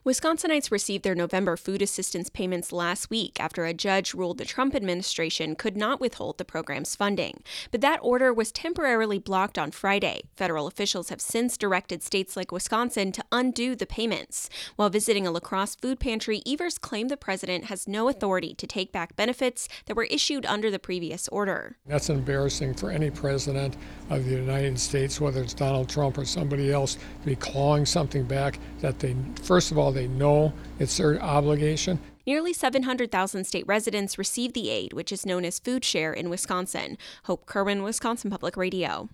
Wisconsinites received their November food assistance payments last week after a judge ruled the Trump administration could not withhold the program's funding. But that order was temporarily blocked on Friday. Federal officials have since directed states like Wisconsin to undo the payments. While visiting a La Crosse food pantry, Evers claimed the president has no authority to take back benefits that were issued under the previous order. That's embarrassing for any president of the United States, whether it's Donald Trump or somebody else, to be clawing something back that they, first of all, they know it's their obligation. Nearly 700,000 state residents receive the aid, which is known as Food Share in Wisconsin. Hope Kerwin, Wisconsin Public Radio.